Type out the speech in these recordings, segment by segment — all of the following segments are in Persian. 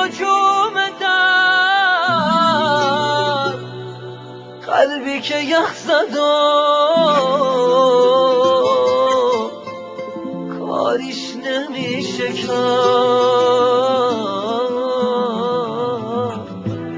هجوم در، قلبی که یخ زد و کاریش نمیشه کرد.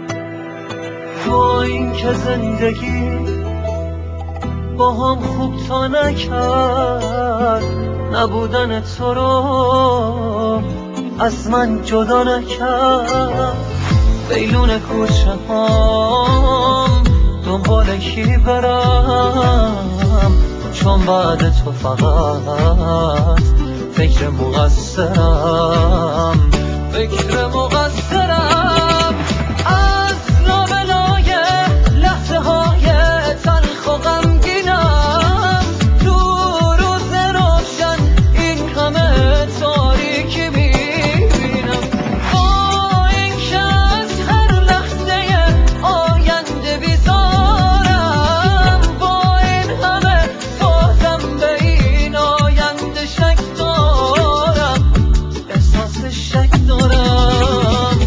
با این که زندگی با هم خوب تا نکرد، نبودن تو رو از من جدا نکرد. بیلون کوچه هم دنبال کی برم، چون بعد تو فقط فکر مقصرم، فکر مقصرم. از لابلای لحظه های تلخ و غمگینم، تو روز روشن این همه تاریکی میبینم. با این که از هر لحظه آینده بیزارم، با این همه بازم به این آینده شک دارم، احساس شک دارم.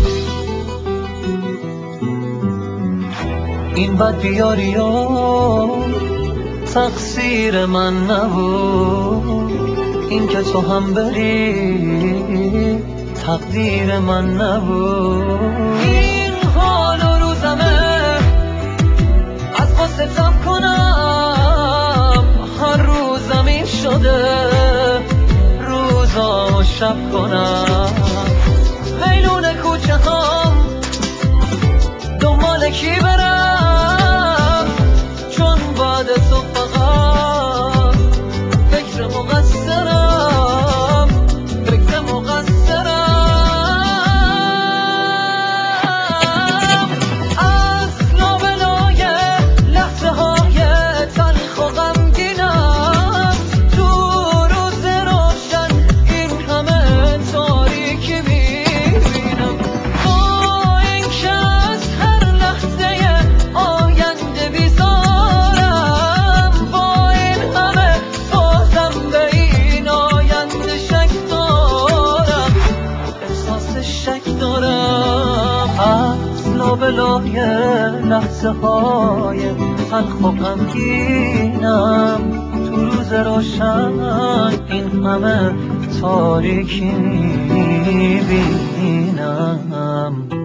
این بد بیاری و تقصیر من نبود، این که تو هم بری تقدیر من نبود. این حال و روزمه از قصه تب کنم، هر روزم این شده روزا شب کنم. میلون کوچه هم دنبال کی برم، چون بعد تو فقط فکر مقصرم، فکر مقصرم. از لابلای لحظه های تلخ و غمگینم، تو روز روشن این همه تاریکی میبینم. با این که از هر لحظه آینده بیزارم، با این همه بازم به این آینده شک دارم، احساس شک دارم. از لابلای لحظه های تلخ و غمگینم، تو روز روشن این همه تاریکی میبینم.